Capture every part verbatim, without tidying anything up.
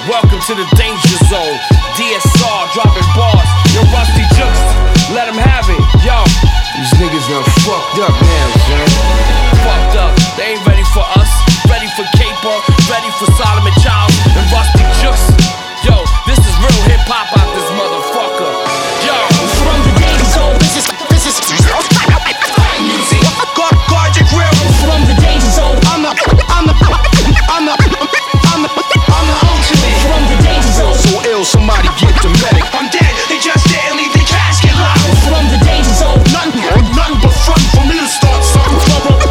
welcome to the danger zone. D S R dropping bars. Yo, Rusty Jukes, let him have it. Yo, these niggas done fucked up now, son. Fucked up, they ain't ready for us. Ready for Caper, ready for Solomon Childs and Rusty Jukes. Yo, this is real hip hop out this motherfucker. Yo, from the danger zone, this is this is guard, guard your grill. From the danger zone, I'm the I'm the I'm the I'm the I'm the ultimate. From the danger zone, so ill, somebody get the medic. I'm dead, they just didn't leave the casket locked. From the danger zone, nothing, nothing but fun for me to start something.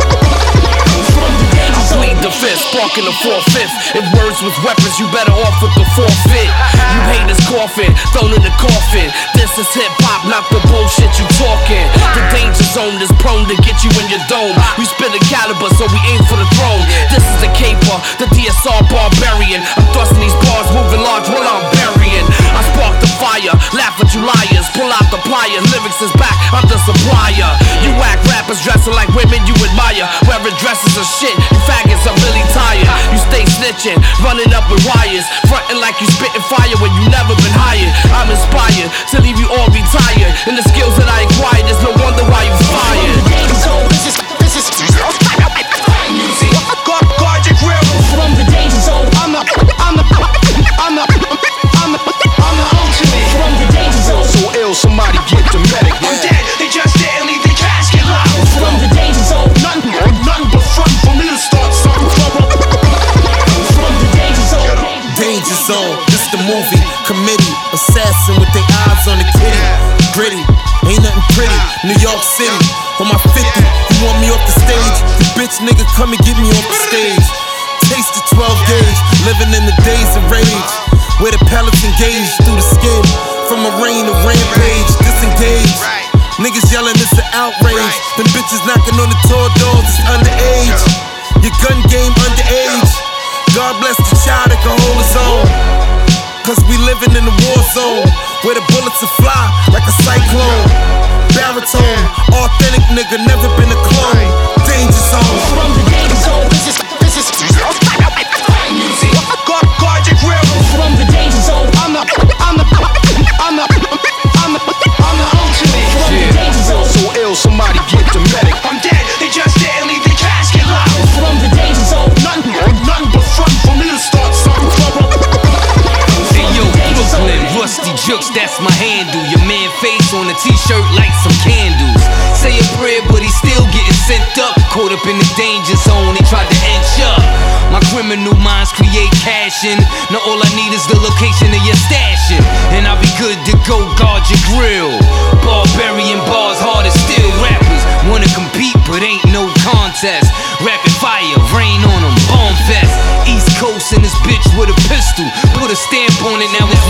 The fifth, sparking the four-fifth. If words was weapons, you better off with the forfeit. You haters coughing, thrown in the coffin. This is hip-hop, not the bullshit you talking. The danger zone is prone to get you in your dome. We spit a caliber, so we aim for the throne. This is the caper, the D S R barbarian. I'm thrusting these bars, moving large while I'm burying. I spark the fire, laugh at you liars. Pull out the pliers, lyrics is back, I'm the supplier. You whack rappers dressing like women you admire. Wearing dresses of shit, you faggots are really tired. You stay snitching, running up with wires, fronting like you spitting fire when you never been hired. I'm inspired to leave you all retired. And the skills that I acquired, there's no wonder why you fired. This is this is guard, guard your grill. From the danger zone, I'm the I'm the I'm the I'm the I'm the ultimate. From the danger zone, so ill, somebody get the medic. I'm dead, they just didn't leave the casket locked. From the danger zone, nothing, nothing but fun for me to start something. Danger zone, this the movie. Committee, assassin with their eyes on the kitty. Gritty, ain't nothing pretty. New York City, on my fifty. You want me off the stage? You bitch nigga, come and get me off the stage. Taste the twelve gauge, living in the days of rage. Where the pellets engage through the skin. From a rain to rampage, disengage. Niggas yelling, it's an outrage. Them bitches knocking on the tour doors, it's underage. Your gun game underage. God bless the child that can hold his own. Cause we living in the war zone, where the bullets will fly like a cyclone. Baritone, authentic nigga, never been a clone. Danger zone. From the danger zone, this is this is guard, guard your grill. From the danger zone, I'm the I'm the I'm the I'm the I'm the ultimate. From the danger zone, so ill, somebody get the medic. I'm dead, they just didn't leave the casket locked. From the danger zone, nothing, nothing but fun for me to start something. Hey yo, Brooklyn, Rusty Jukes, that's my handle. Your man face on a t-shirt like some candles. Say a prayer, but he still getting sent up. Caught up in the danger zone, he tried to inch up. My criminal minds create cashing. Now all I need is the location of your stashing, and I'll be good to go, guard your grill. Barbarian bars, hard as steel. Rappers wanna compete, but ain't no contest. Rapid fire, rain on them, bomb fest. East Coast in this bitch with a pistol. Put a stamp on it, now it's